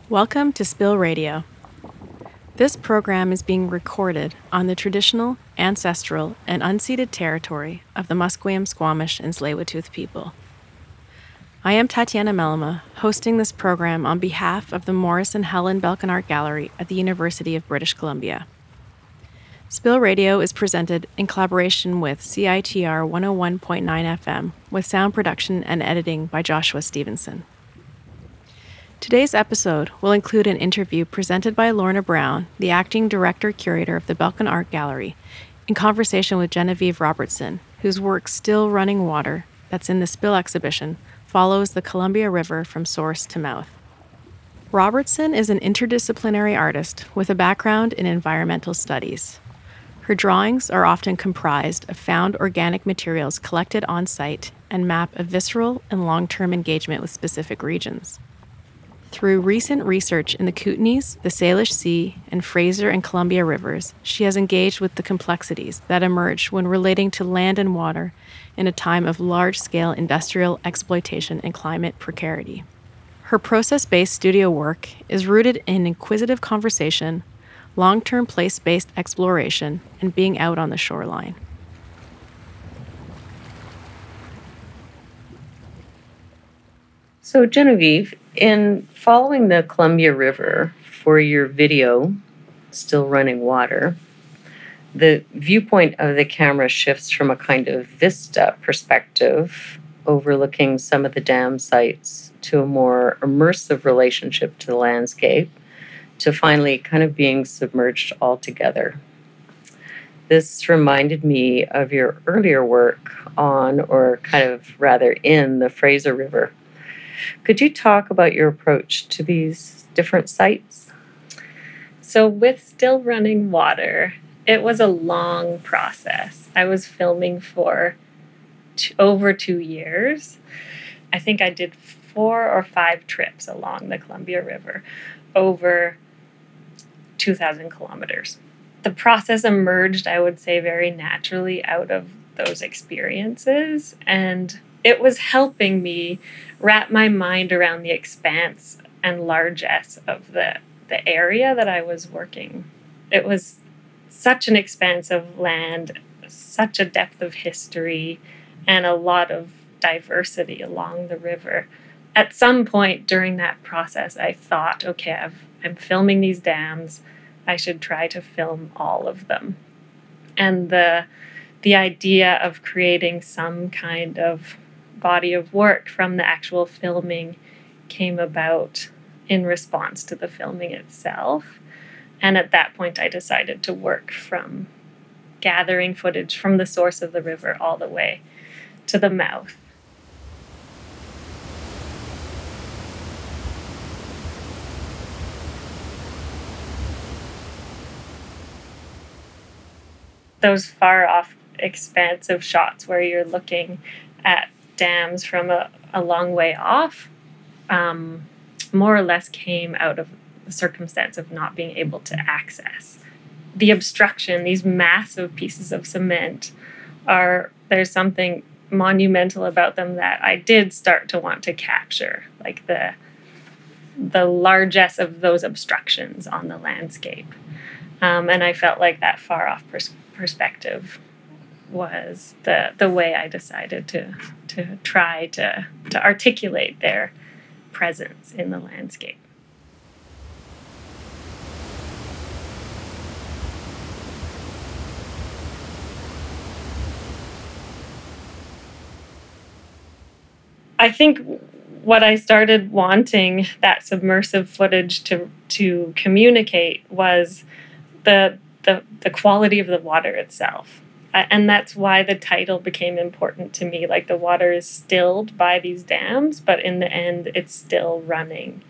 Welcome to Spill Radio. This program is being recorded on the traditional, ancestral, and unceded territory of the Musqueam, Squamish, and Tsleil-Waututh people. I am Tatiana Melema, hosting this program on behalf of the Morris and Helen Belkin Art Gallery at the University of British Columbia. Spill Radio is presented in collaboration with CITR 101.9 FM, with sound production and editing by Joshua Stevenson. Today's episode will include an interview presented by Lorna Brown, the acting director-curator of the Belkin Art Gallery, in conversation with Genevieve Robertson, whose work Still Running Water, that's in the Spill exhibition, follows the Columbia River from source to mouth. Robertson is an interdisciplinary artist with a background in environmental studies. Her drawings are often comprised of found organic materials collected on site and map a visceral and long-term engagement with specific regions. Through recent research in the Kootenays, the Salish Sea, and Fraser and Columbia rivers, she has engaged with the complexities that emerge when relating to land and water in a time of large-scale industrial exploitation and climate precarity. Her process-based studio work is rooted in inquisitive conversation, long-term place-based exploration, and being out on the shoreline. So, Genevieve, in following the Columbia River for your video, Still Running Water, the viewpoint of the camera shifts from a kind of vista perspective, overlooking some of the dam sites, to a more immersive relationship to the landscape, to finally kind of being submerged altogether. This reminded me of your earlier work on, or kind of rather in, the Fraser River. Could you talk about your approach to these different sites? So with Still Running Water, it was a long process. I was filming for over 2 years. I think I did 4 or 5 trips along the Columbia River over 2,000 kilometers. The process emerged, I would say, very naturally out of those experiences, and it was helping me wrap my mind around the expanse and largesse of the area that I was working. It was such an expanse of land, such a depth of history, and a lot of diversity along the river. At some point during that process, I thought, okay, I'm filming these dams. I should try to film all of them. And the idea of creating some kind of body of work from the actual filming came about in response to the filming itself. And at that point, I decided to work from gathering footage from the source of the river all the way to the mouth. Those far off expansive shots where you're looking at dams from a long way off, more or less came out of the circumstance of not being able to access. The obstruction, these massive pieces of cement, there's something monumental about them that I did start to want to capture, like the largesse of those obstructions on the landscape. And I felt like that far off perspective was the way I decided to try to articulate their presence in the landscape. I think what I started wanting that submersive footage to communicate was the quality of the water itself. And that's why the title became important to me. Like, the water is stilled by these dams, but in the end, it's still running.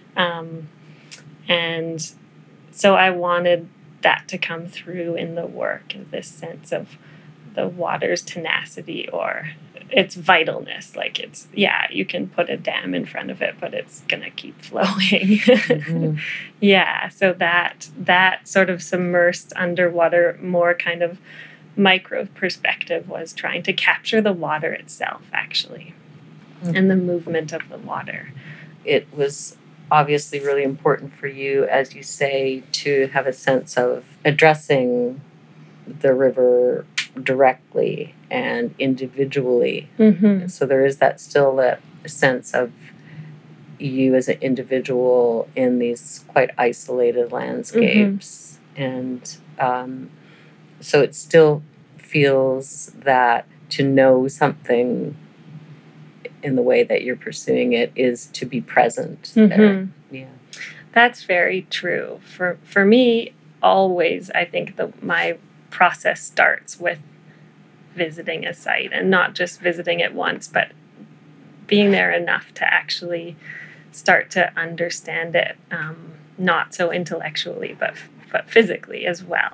And so I wanted that to come through in the work, this sense of the water's tenacity or its vitalness. Like, you can put a dam in front of it, but it's going to keep flowing. Mm-hmm. Yeah, so that sort of submersed underwater, more kind of micro perspective was trying to capture the water itself, actually, and the movement of the water. It was obviously really important for you, as you say, to have a sense of addressing the river directly and individually. Mm-hmm. So there is that still that sense of you as an individual in these quite isolated landscapes. And so it still feels that to know something in the way that you're pursuing it is to be present there. Yeah. That's very true. For me, always, I think my process starts with visiting a site, and not just visiting it once, but being there enough to actually start to understand it, not so intellectually, but physically as well.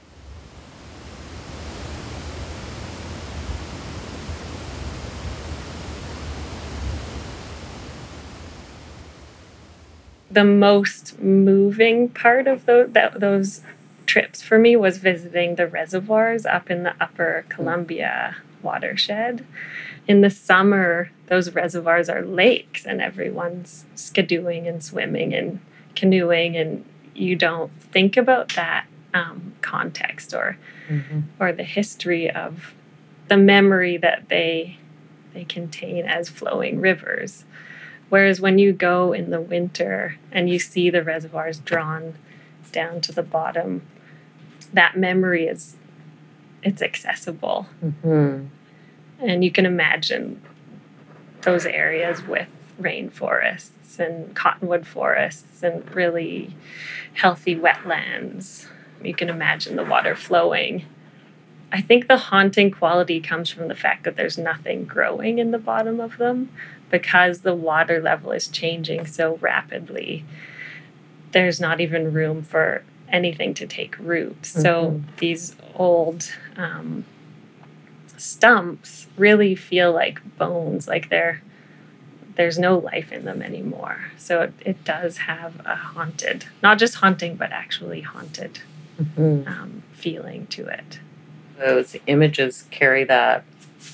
The most moving part of those trips for me was visiting the reservoirs up in the Upper Columbia watershed. In the summer, those reservoirs are lakes, and everyone's skidooing and swimming and canoeing, and you don't think about that context or the history of the memory that they contain as flowing rivers. Whereas when you go in the winter and you see the reservoirs drawn down to the bottom, that memory it's accessible. And you can imagine those areas with rainforests and cottonwood forests and really healthy wetlands. You can imagine the water flowing. I think the haunting quality comes from the fact that there's nothing growing in the bottom of them because the water level is changing so rapidly. There's not even room for anything to take root. So these old stumps really feel like bones, like there's no life in them anymore. So it does have a haunted, not just haunting, but actually haunted feeling to it. Those images carry that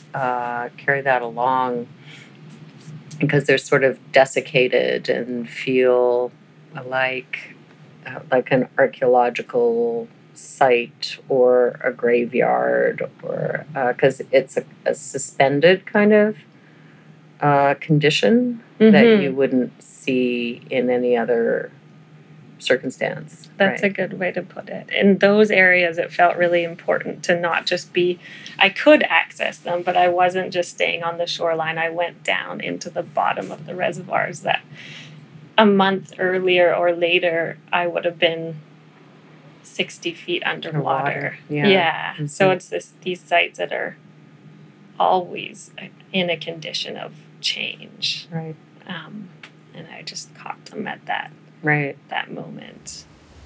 along because they're sort of desiccated and feel like an archaeological site or a graveyard, or because it's a suspended kind of condition that you wouldn't see in any other circumstance. That's a good way to put it. In those areas, it felt really important to not just I could access them, but I wasn't just staying on the shoreline. I went down into the bottom of the reservoirs that a month earlier or later, I would have been 60 feet underwater. Yeah. So it's these sites that are always in a condition of change. Right. And I just caught them at that moment.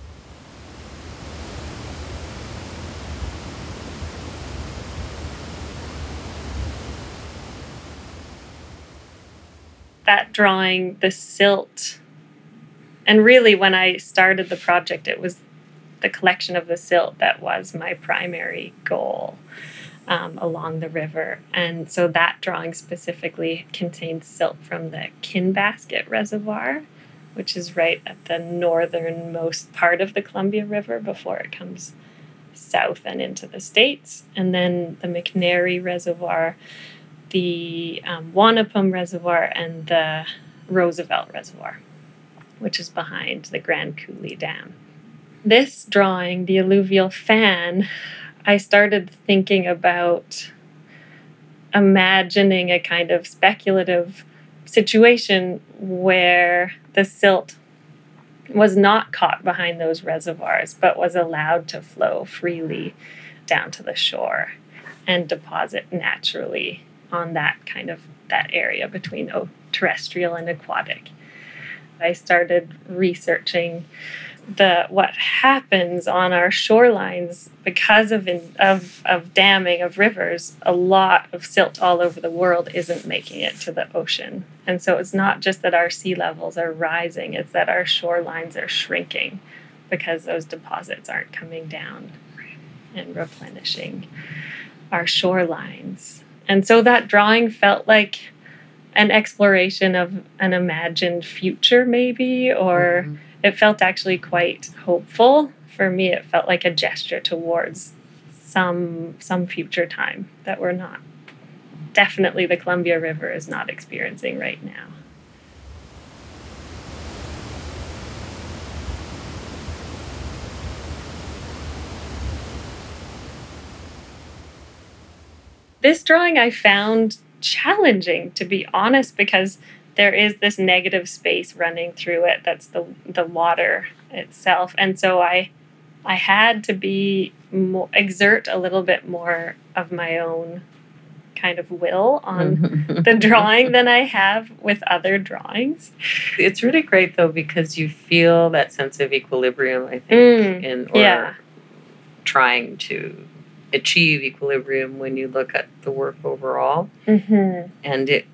That drawing, the silt, and really when I started the project, it was the collection of the silt that was my primary goal along the river. And so that drawing specifically contains silt from the Kinbasket Reservoir, which is right at the northernmost part of the Columbia River before it comes south and into the States. And then the McNary Reservoir, the Wanapum Reservoir, and the Roosevelt Reservoir, which is behind the Grand Coulee Dam. This drawing, the alluvial fan, I started thinking about imagining a kind of speculative situation where the silt was not caught behind those reservoirs, but was allowed to flow freely down to the shore and deposit naturally on that area between terrestrial and aquatic. I started researching what happens on our shorelines because of damming of rivers. A lot of silt all over the world isn't making it to the ocean. And so it's not just that our sea levels are rising, it's that our shorelines are shrinking because those deposits aren't coming down and replenishing our shorelines. And so that drawing felt like an exploration of an imagined future, maybe, or it felt actually quite hopeful. For me, it felt like a gesture towards some future time that we're not. Definitely the Columbia River is not experiencing right now. This drawing I found challenging, to be honest, because there is this negative space running through it that's the water itself. And so I had to exert a little bit more of my own kind of will on the drawing than I have with other drawings. It's really great, though, because you feel that sense of equilibrium, I think, trying to achieve equilibrium when you look at the work overall. And it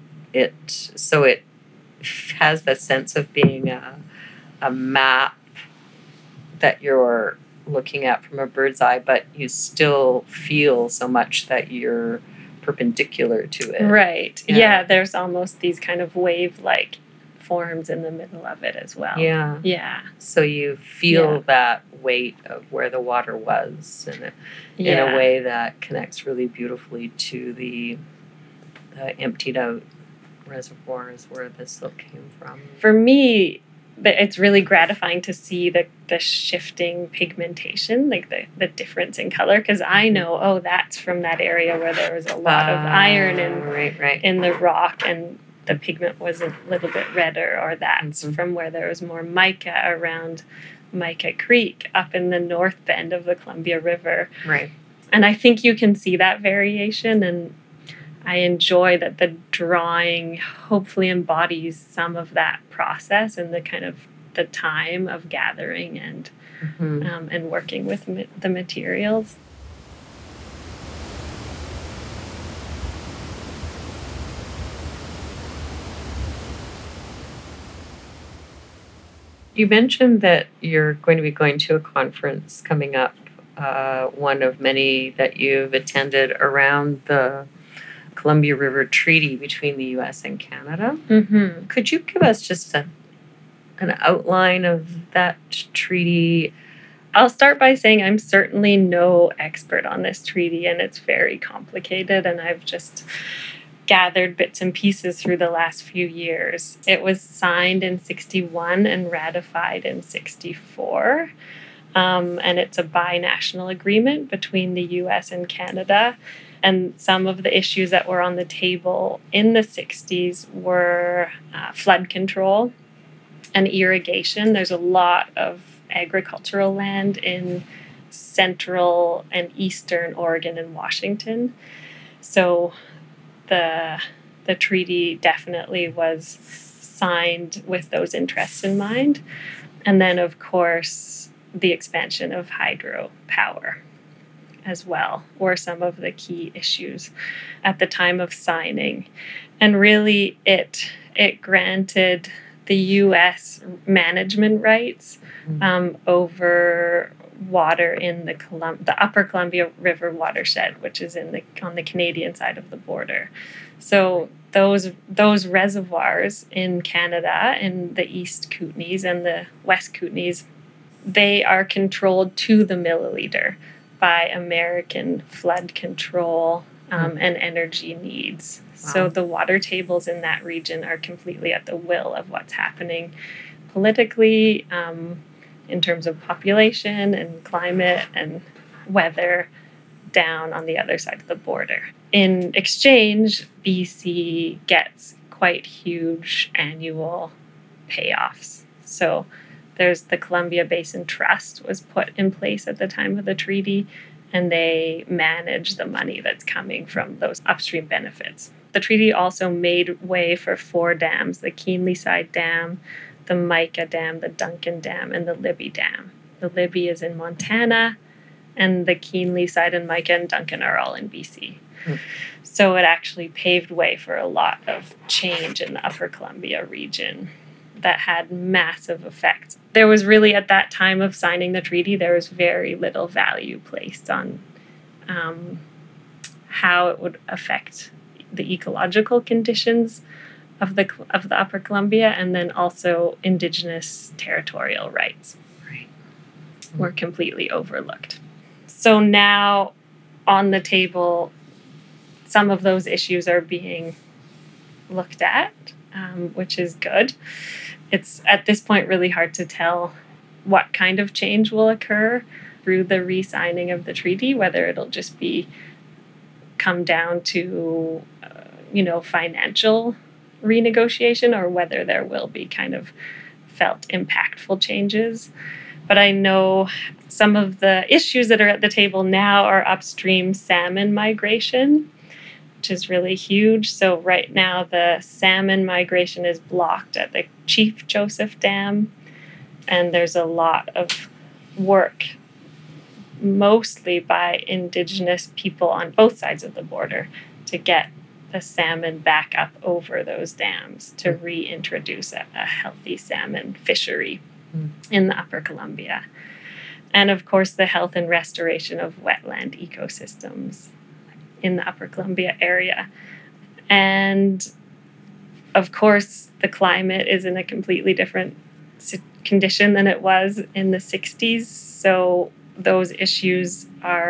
has the sense of being a map that you're looking at from a bird's eye, but you still feel so much that you're perpendicular to it. Right. Yeah, there's almost these kind of wave-like forms in the middle of it as well. Yeah. So you feel that weight of where the water was in a way that connects really beautifully to the emptied out reservoirs where the silt came from. For me, it's really gratifying to see the shifting pigmentation, like the difference in color, because I know, that's from that area where there was a lot of iron in the rock, and the pigment was a little bit redder, or that's from where there was more mica around Mica Creek up in the north bend of the Columbia River. Right. And I think you can see that variation, and I enjoy that the drawing hopefully embodies some of that process and the kind of the time of gathering and working with the materials. You mentioned that you're going to be going to a conference coming up, one of many that you've attended around the Columbia River Treaty between the U.S. and Canada. Could you give us just an outline of that treaty? I'll start by saying I'm certainly no expert on this treaty, and it's very complicated, and I've just gathered bits and pieces through the last few years. It was signed in 1961 and ratified in 1964. And it's a binational agreement between the U.S. and Canada. And some of the issues that were on the table in the 60s were flood control and irrigation. There's a lot of agricultural land in central and eastern Oregon and Washington. So the treaty definitely was signed with those interests in mind. And then, of course, the expansion of hydropower as well were some of the key issues at the time of signing. And really, it granted the U.S. management rights over water in the Upper Columbia River watershed, which is on the Canadian side of the border. So those reservoirs in Canada, in the East Kootenays and the West Kootenays, they are controlled to the milliliter by American flood control and energy needs. Wow. So the water tables in that region are completely at the will of what's happening politically, in terms of population and climate and weather down on the other side of the border. In exchange, BC gets quite huge annual payoffs. So there's the Columbia Basin Trust was put in place at the time of the treaty, and they manage the money that's coming from those upstream benefits. The treaty also made way for 4 dams, the Keenly Side Dam, the Mica Dam, the Duncan Dam, and the Libby Dam. The Libby is in Montana, and the Keenly Side and Mica and Duncan are all in BC. So it actually paved way for a lot of change in the Upper Columbia region that had massive effects. There was really, at that time of signing the treaty, there was very little value placed on how it would affect the ecological conditions of the Upper Columbia, and then also Indigenous territorial rights were completely overlooked. So now on the table, some of those issues are being looked at, which is good. It's at this point really hard to tell what kind of change will occur through the re-signing of the treaty, whether it'll just come down to financial renegotiation, or whether there will be kind of felt impactful changes. But I know some of the issues that are at the table now are upstream salmon migration, which is really huge. So right now the salmon migration is blocked at the Chief Joseph Dam, and there's a lot of work, mostly by Indigenous people on both sides of the border, to get the salmon back up over those dams to reintroduce a healthy salmon fishery in the Upper Columbia. And of course, the health and restoration of wetland ecosystems in the Upper Columbia area. And of course, the climate is in a completely different condition than it was in the 60s. So those issues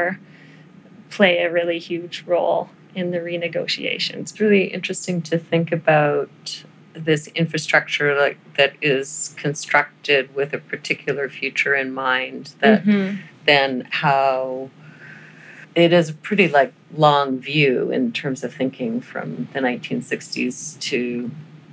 play a really huge role in the renegotiations. It's really interesting to think about this infrastructure that is constructed with a particular future in mind, that then how it is a pretty long view in terms of thinking from the 1960s to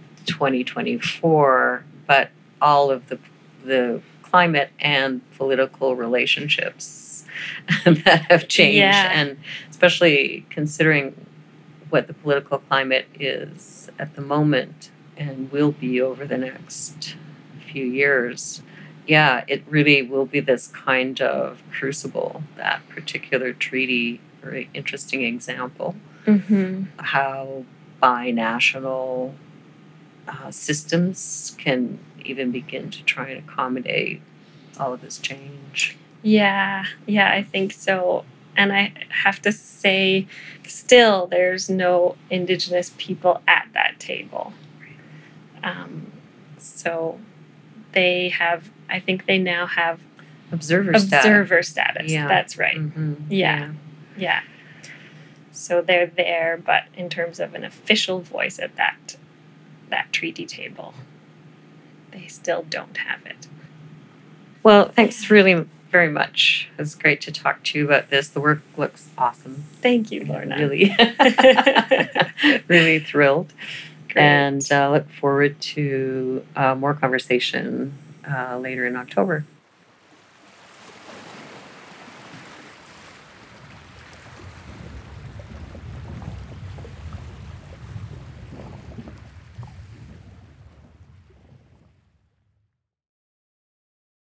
2024, but all of the climate and political relationships that have changed, and especially considering what the political climate is at the moment and will be over the next few years. Yeah, it really will be this kind of crucible, that particular treaty, very interesting example, how binational systems can even begin to try and accommodate all of this change. Yeah, I think so. And I have to say, still, there's no Indigenous people at that table. So they have, I think they now have observer status. Yeah. That's right. Yeah. So they're there, but in terms of an official voice at that treaty table, they still don't have it. Well, thanks really very much. It was great to talk to you about this. The work looks awesome. Thank you, Lorna. Really, really thrilled. Great. And look forward to more conversation later in October.